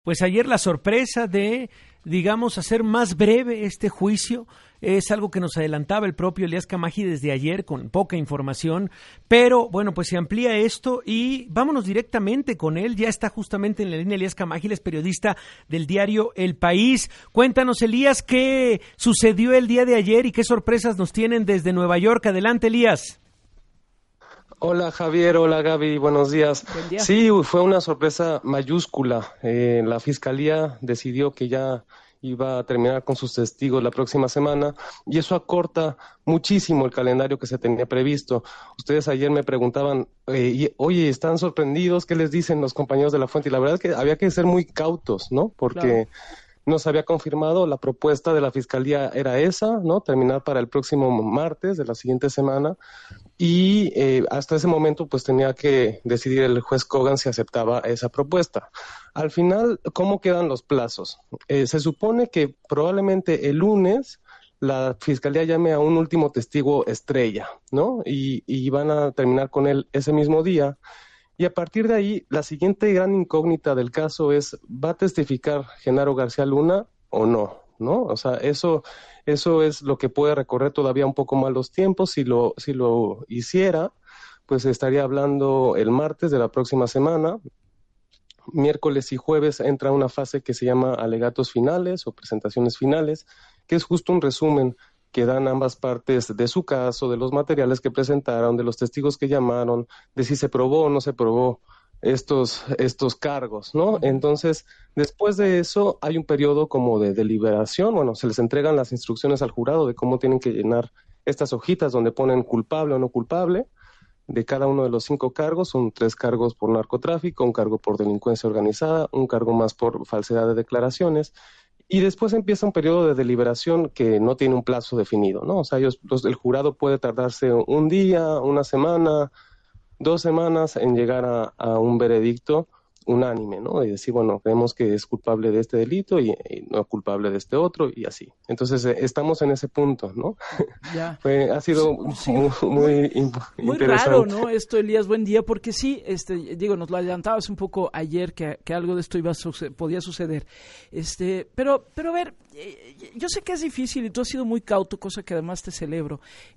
Pues ayer la sorpresa de, digamos, hacer más breve este juicio es algo que nos adelantaba el propio Elías Camaji desde ayer con poca información, pero bueno, pues se amplía esto y vámonos directamente con él. Ya está justamente en la línea Elías Camaji, él es periodista del diario El País. Cuéntanos, Elías, qué sucedió el día de ayer y qué sorpresas nos tienen desde Nueva York. Adelante, Elías. Hola Javier, hola Gaby, buenos días. Buen día. Sí, fue una sorpresa mayúscula. La fiscalía decidió que ya iba a terminar con sus testigos la próxima semana y eso acorta muchísimo el calendario que se tenía previsto. Ustedes ayer me preguntaban, oye, ¿están sorprendidos? ¿Qué les dicen los compañeros de la fuente? Y la verdad es que había que ser muy cautos, ¿no? Porque no se había confirmado, la propuesta de la fiscalía era esa, ¿no? Terminar para el próximo martes de la siguiente semana. Y hasta ese momento pues tenía que decidir el juez Kogan si aceptaba esa propuesta. Al final, ¿cómo quedan los plazos? Se supone que probablemente el lunes la fiscalía llame a un último testigo estrella, ¿no? Y van a terminar con él ese mismo día. Y a partir de ahí, la siguiente gran incógnita del caso es, ¿va a testificar Genaro García Luna o no? ¿No? O sea, eso es lo que puede recorrer todavía un poco más los tiempos. Si lo hiciera, pues estaría hablando el martes de la próxima semana. Miércoles y jueves entra una fase que se llama alegatos finales o presentaciones finales, que es justo un resumen que dan ambas partes de su caso, de los materiales que presentaron, de los testigos que llamaron, de si se probó o no se probó estos cargos, ¿no? Entonces, después de eso hay un periodo como de deliberación, bueno, se les entregan las instrucciones al jurado de cómo tienen que llenar estas hojitas donde ponen culpable o no culpable de cada uno de los 5 cargos. Son 3 cargos por narcotráfico, un cargo por delincuencia organizada, un cargo más por falsedad de declaraciones. Y después empieza un periodo de deliberación que no tiene un plazo definido, ¿no? O sea, el jurado puede tardarse un día, una semana, 2 semanas en llegar a un veredicto unánime, ¿no? Y decir, bueno, creemos que es culpable de este delito y no culpable de este otro y así. Entonces, estamos en ese punto, ¿no? Ya. Ha sido Sí, muy muy interesante. raro, ¿no? Esto, Elías, buen día, porque sí, digo, nos lo adelantabas un poco ayer que algo de esto podía suceder. Pero a ver, yo sé que es difícil y tú has sido muy cauto, cosa que además te celebro,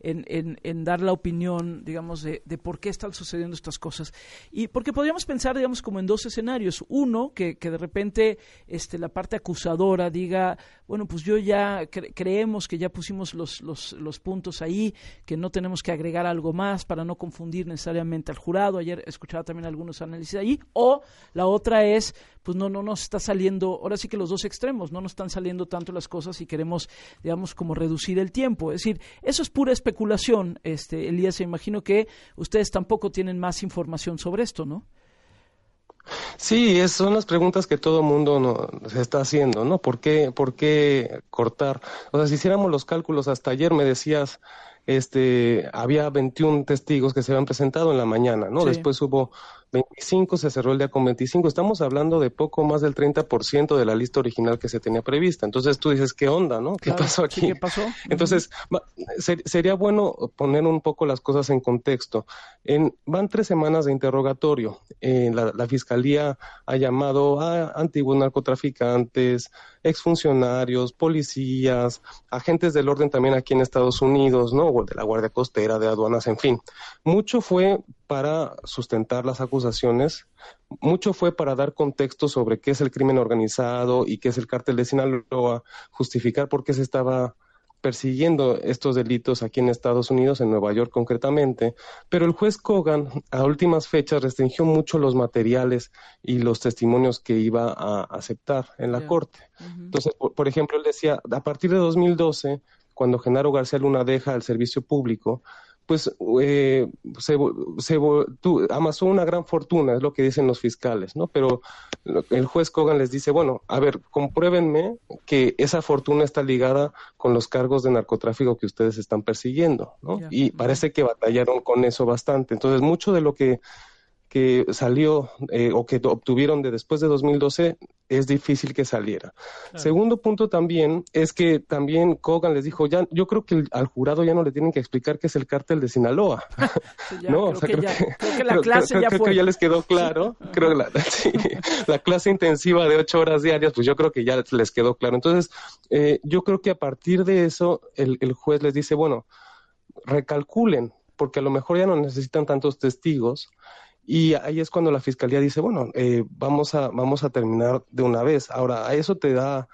en dar la opinión, digamos, de por qué están sucediendo estas cosas. Y porque podríamos pensar, digamos, como en 2 escenarios. Uno, que de repente la parte acusadora diga, bueno, pues yo ya creemos que ya pusimos los puntos ahí, que no tenemos que agregar algo más para no confundir necesariamente al jurado. Ayer escuchaba también algunos análisis ahí. O la otra es, pues no nos está saliendo, ahora sí que los 2 extremos, no nos están saliendo tanto las cosas y queremos, digamos, como reducir el tiempo. Es decir, eso es pura especulación, Elías, se imagino que ustedes tampoco tienen más información sobre esto, ¿no? Sí, son las preguntas que todo mundo se está haciendo, ¿no? ¿Por qué cortar? O sea, si hiciéramos los cálculos hasta ayer, me decías, había 21 testigos que se habían presentado en la mañana, ¿no? Sí. Después hubo 25, se cerró el día con 25. Estamos hablando de poco más del 30% de la lista original que se tenía prevista. Entonces tú dices, ¿qué onda, no? ¿Qué pasó aquí? Sí, ¿qué pasó? Entonces, sería bueno poner un poco las cosas en contexto. Van 3 semanas de interrogatorio. La Fiscalía ha llamado a antiguos narcotraficantes, exfuncionarios, policías, agentes del orden también aquí en Estados Unidos, ¿no? O de la Guardia Costera, de aduanas, en fin. Mucho fue para sustentar las acusaciones, mucho fue para dar contexto sobre qué es el crimen organizado y qué es el cártel de Sinaloa, justificar por qué se estaba persiguiendo estos delitos aquí en Estados Unidos, en Nueva York concretamente, pero el juez Kogan a últimas fechas restringió mucho los materiales y los testimonios que iba a aceptar en la corte. Entonces, por ejemplo, él decía, a partir de 2012, cuando Genaro García Luna deja el servicio público, pues amasó una gran fortuna, es lo que dicen los fiscales, ¿no? Pero el juez Kogan les dice, bueno, a ver, compruébenme que esa fortuna está ligada con los cargos de narcotráfico que ustedes están persiguiendo, ¿no? Yeah. Y parece que batallaron con eso bastante. Entonces, mucho de lo que salió o que obtuvieron de después de 2012 es difícil que saliera. Claro. Segundo punto también es que también Kogan les dijo, ya, yo creo que al jurado ya no le tienen que explicar qué es el cártel de Sinaloa. Sí, ya, No, creo que la clase creo ya que fue. ya les quedó claro. Sí. Creo que la clase intensiva de 8 horas diarias, pues yo creo que ya les quedó claro. Entonces, yo creo que a partir de eso, el juez les dice, bueno, recalculen, porque a lo mejor ya no necesitan tantos testigos. Y ahí es cuando la fiscalía dice, bueno, vamos a terminar de una vez. Ahora, a eso te da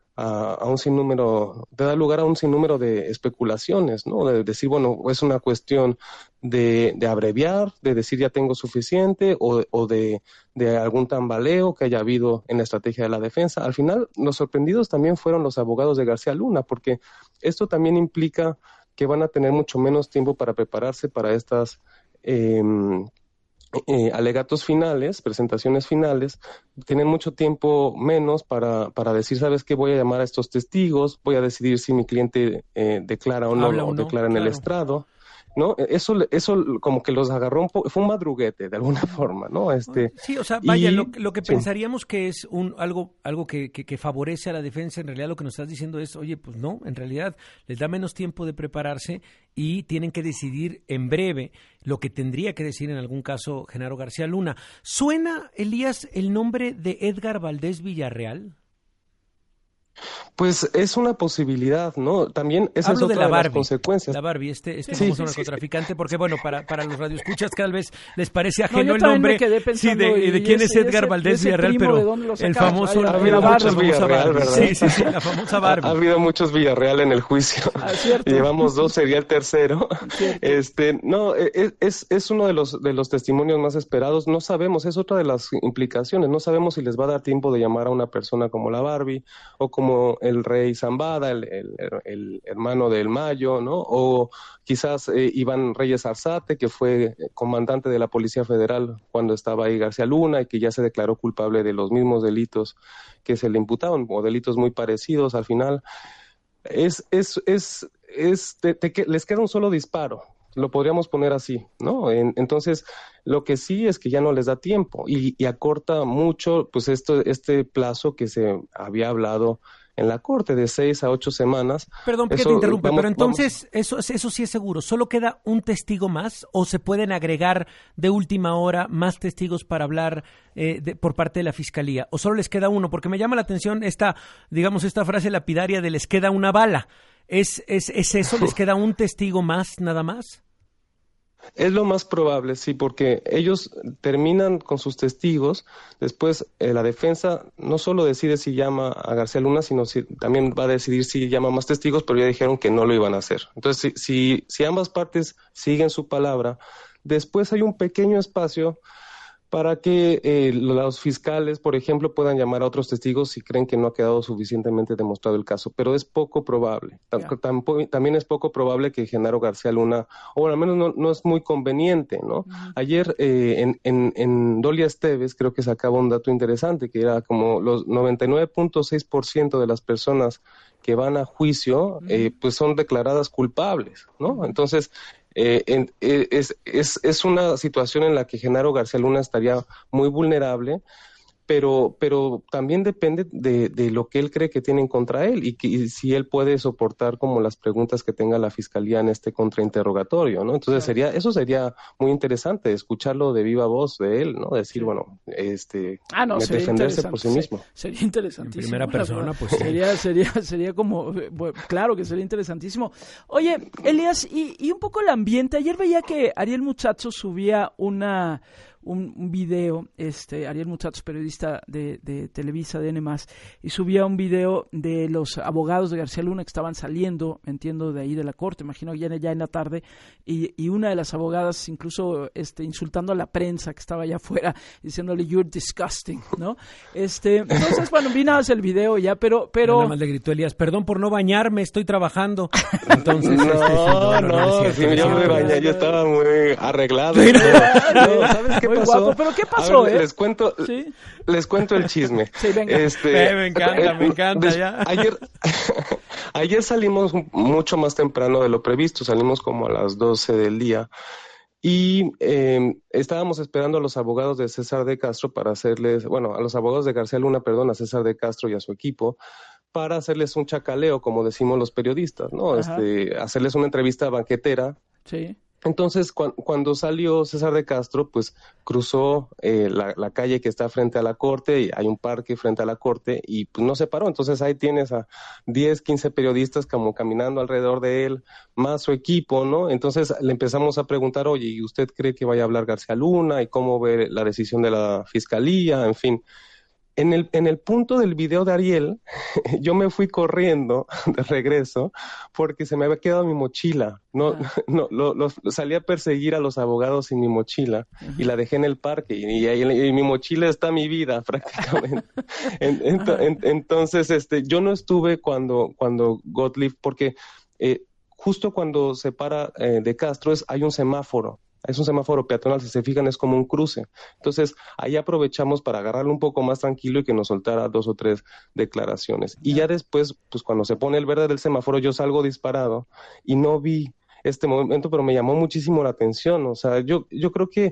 lugar a un sinnúmero de especulaciones, ¿no? De decir, bueno, es una cuestión de abreviar, de decir ya tengo suficiente, o de algún tambaleo que haya habido en la estrategia de la defensa. Al final, los sorprendidos también fueron los abogados de García Luna, porque esto también implica que van a tener mucho menos tiempo para prepararse para estas alegatos finales, presentaciones finales. Tienen mucho tiempo menos para decir, ¿sabes qué? Voy a llamar a estos testigos, voy a decidir si mi cliente declara o no, o declara en el estrado, ¿no? Eso como que los agarró fue un madruguete, de alguna forma, ¿no? Sí, o sea, vaya, lo que pensaríamos que es algo que favorece a la defensa, en realidad lo que nos estás diciendo es, oye, pues no, en realidad les da menos tiempo de prepararse y tienen que decidir en breve lo que tendría que decir en algún caso Genaro García Luna. ¿Suena, Elías, el nombre de Edgar Valdés Villarreal? Pues es una posibilidad, ¿no? También esa es otra de las consecuencias. La Barbie, este famoso narcotraficante, porque bueno, para los radioescuchas cada vez les parece ajeno el nombre. De quién es Edgar Valdés Villarreal, pero el famoso ha habido muchos Villarreal, ¿verdad? Sí, la famosa Barbie. Ha habido muchos Villarreal en el juicio. Llevamos 2, sería el tercero. No, es uno de los testimonios más esperados. No sabemos, es otra de las implicaciones. No sabemos si les va a dar tiempo de llamar a una persona como la Barbie o como el rey Zambada, el hermano del Mayo, ¿no? O quizás Iván Reyes Arzate, que fue comandante de la Policía Federal cuando estaba ahí García Luna y que ya se declaró culpable de los mismos delitos que se le imputaban, o delitos muy parecidos al final. Les queda un solo disparo. Lo podríamos poner así, ¿no? Entonces, lo que sí es que ya no les da tiempo y acorta mucho, pues este plazo que se había hablado en la corte de 6 a 8 semanas. Perdón que te interrumpa, pero entonces eso sí es seguro. ¿Solo queda un testigo más o se pueden agregar de última hora más testigos para hablar por parte de la fiscalía? ¿O solo les queda uno? Porque me llama la atención esta frase lapidaria de les queda una bala. ¿Es eso? ¿Les queda un testigo más, nada más? Es lo más probable, sí, porque ellos terminan con sus testigos, después la defensa no solo decide si llama a García Luna, sino también va a decidir si llama más testigos, pero ya dijeron que no lo iban a hacer. Entonces, si ambas partes siguen su palabra, después hay un pequeño espacio para que los fiscales, por ejemplo, puedan llamar a otros testigos si creen que no ha quedado suficientemente demostrado el caso, pero es poco probable. También es poco probable que Genaro García Luna, o al menos no es muy conveniente, ¿no? Uh-huh. Ayer en Dolia Esteves creo que sacaba un dato interesante, que era como los 99.6% de las personas que van a juicio, pues son declaradas culpables, ¿no? Entonces, es una situación en la que Genaro García Luna estaría muy vulnerable, pero también depende de lo que él cree que tienen contra él y si él puede soportar como las preguntas que tenga la fiscalía en este contrainterrogatorio, ¿no? Entonces eso sería muy interesante, escucharlo de viva voz de él, ¿no? Decir, bueno, defenderse por sí mismo. Sería interesantísimo. En primera persona, pues. Sería como, claro que sería interesantísimo. Oye, Elías, y un poco el ambiente. Ayer veía que Ariel Muchacho subía un video, Ariel Muchachos, periodista de Televisa, de N+, y subía un video de los abogados de García Luna que estaban saliendo, entiendo, de ahí de la corte, imagino ya en la tarde, y una de las abogadas incluso insultando a la prensa que estaba allá afuera, diciéndole "you're disgusting", ¿no? Entonces, bueno, vi nada más el video ya, pero nada más le gritó Elías, perdón por no bañarme, estoy trabajando. Entonces, yo me bañé, yo estaba muy arreglado. ¿Sabes qué pasó? Guapo, pero ¿qué pasó? Ver, les cuento el chisme. Sí, venga. Me encanta ya. Ayer salimos mucho más temprano de lo previsto, salimos como a las 12 del día y estábamos esperando a los abogados de César de Castro para hacerles, a los abogados de García Luna, perdón, a César de Castro y a su equipo, para hacerles un chacaleo, como decimos los periodistas, ¿no? Hacerles una entrevista banquetera. Sí. Entonces, cuando salió César de Castro, pues cruzó la calle que está frente a la corte, y hay un parque frente a la corte, y pues no se paró. Entonces ahí tienes a 10, 15 periodistas como caminando alrededor de él, más su equipo, ¿no? Entonces le empezamos a preguntar, oye, ¿y usted cree que vaya a hablar García Luna? ¿Y cómo ve la decisión de la fiscalía? En fin. En el punto del video de Ariel, yo me fui corriendo de regreso porque se me había quedado mi mochila. Salí a perseguir a los abogados sin mi mochila y la dejé en el parque y mi mochila está mi vida prácticamente. Entonces, yo no estuve cuando Gottlieb, porque justo cuando se para de Castro hay un semáforo. Es un semáforo peatonal, si se fijan, es como un cruce. Entonces, ahí aprovechamos para agarrarlo un poco más tranquilo y que nos soltara 2 o 3 declaraciones. Y ya después, pues cuando se pone el verde del semáforo, yo salgo disparado y no vi este momento, pero me llamó muchísimo la atención. O sea, yo creo que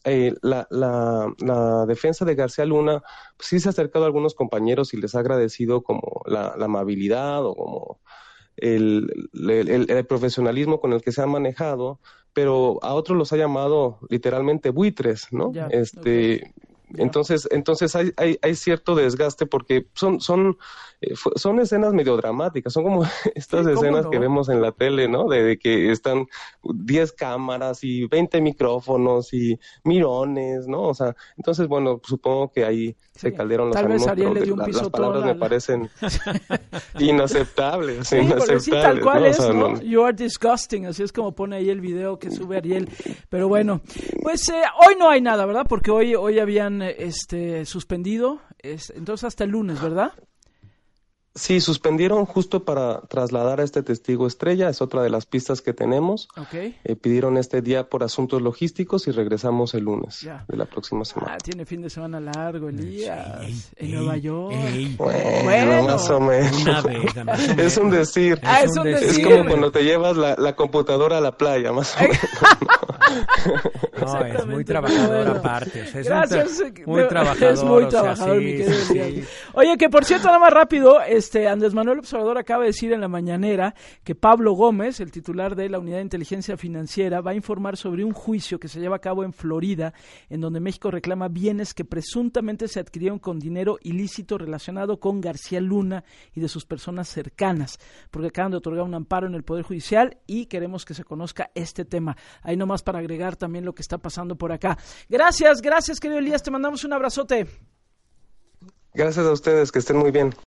la defensa de García Luna pues, sí se ha acercado a algunos compañeros y les ha agradecido como la amabilidad o como el profesionalismo con el que se ha manejado, pero a otros los ha llamado literalmente buitres, ¿no? Entonces hay cierto desgaste porque son escenas medio dramáticas, son como estas escenas que vemos en la tele, ¿no? De que están 10 cámaras y 20 micrófonos y mirones, ¿no? O sea, entonces, bueno, supongo que ahí se caldearon los ánimos, pero las palabras me parecen inaceptables. Sí, inaceptables, sí, tal cual, ¿no? Es, ¿no? You are disgusting, así es como pone ahí el video que sube Ariel. Pero bueno, pues hoy no hay nada, ¿verdad? Porque hoy habían suspendido, entonces hasta el lunes, ¿verdad? Sí, suspendieron justo para trasladar a este testigo estrella, es otra de las pistas que tenemos. Okay. Pidieron este día por asuntos logísticos y regresamos el lunes de la próxima semana. Tiene fin de semana largo, Elías, en Nueva York. Bueno, más o menos. Es un decir. Es un decir. Es como cuando te llevas la computadora a la playa, más o menos. No, es muy trabajador aparte. O sea, Gracias. Muy trabajador. Es muy trabajador, mi querido Elías. Oye, que por cierto, nada más rápido, Andrés Manuel López Obrador acaba de decir en la mañanera que Pablo Gómez, el titular de la Unidad de Inteligencia Financiera, va a informar sobre un juicio que se lleva a cabo en Florida, en donde México reclama bienes que presuntamente se adquirieron con dinero ilícito relacionado con García Luna y de sus personas cercanas, porque acaban de otorgar un amparo en el Poder Judicial y queremos que se conozca este tema. Ahí nomás para agregar también lo que está pasando por acá. Gracias, querido Elías, te mandamos un abrazote. Gracias a ustedes, que estén muy bien.